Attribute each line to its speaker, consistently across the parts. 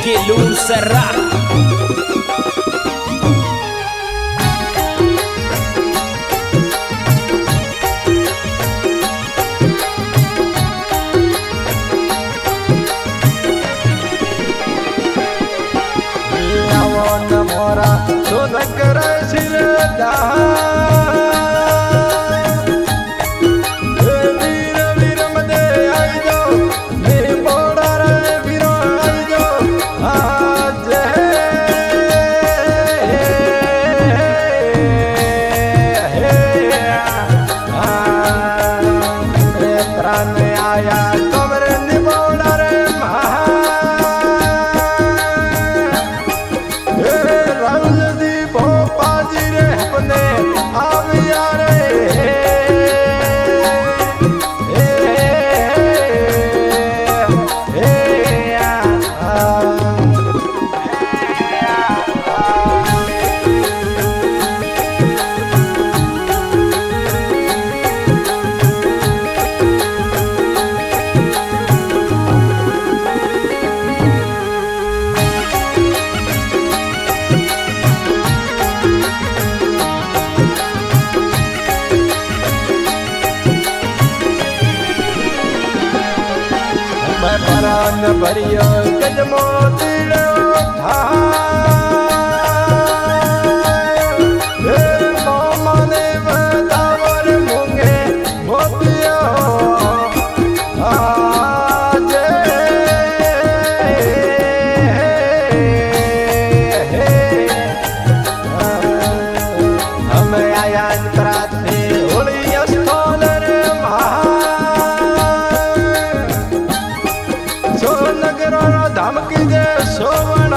Speaker 1: que luz será.
Speaker 2: परान भरियो गजमो तिड़ो था माने बतावर मुंगे मोतियो आजे हमें आया प्राते होली स्थान धमकी दे सोवना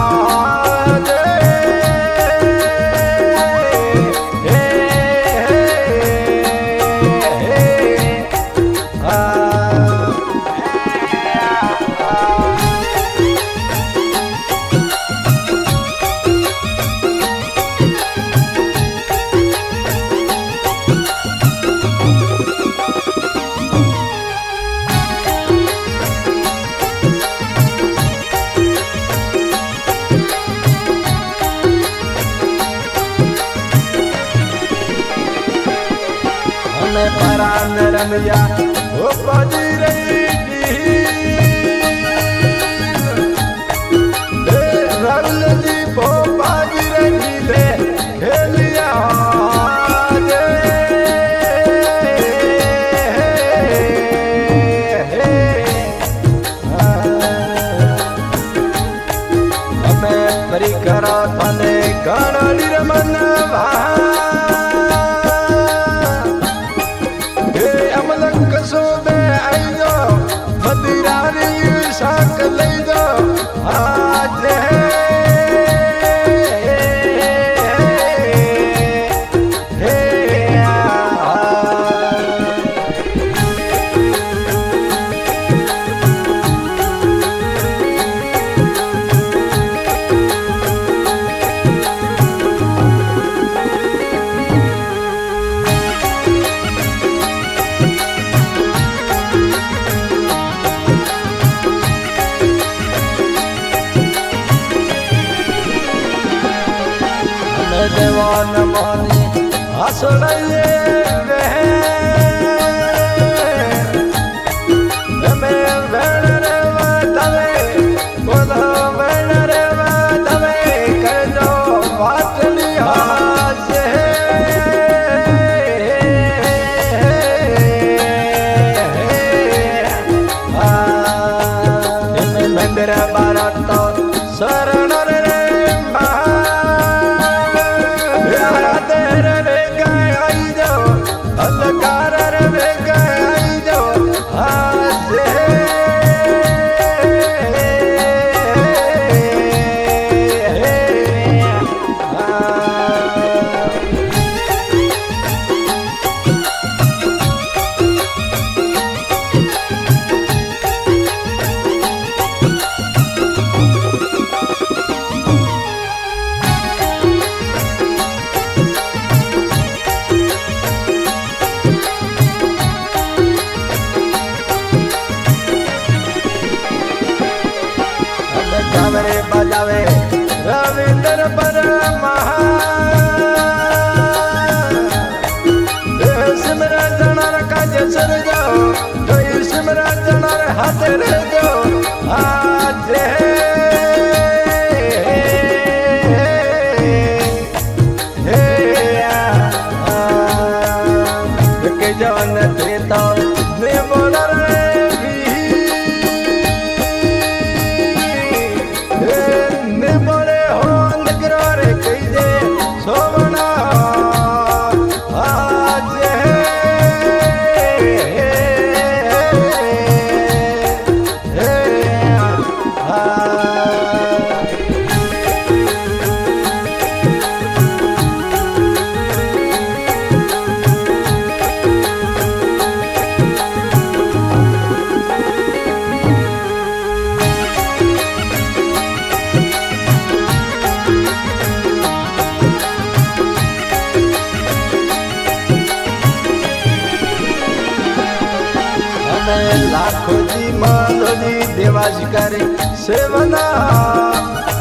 Speaker 2: परान रमिया ओ बाजी रही रल जी भो बाजी रही ले खेलिया हमें परी करो तने गण निर्मन साक ले दो आज देवान मानी हसड़े कर दो बात लिहाज मंदिर भारत शरण रे हाथ रे जो आज के जवन देता ने बोला रे ने बोले हो नगरो रे कई दे सोवना आज लाखों जी मानो जी देवा शिकारी सेवना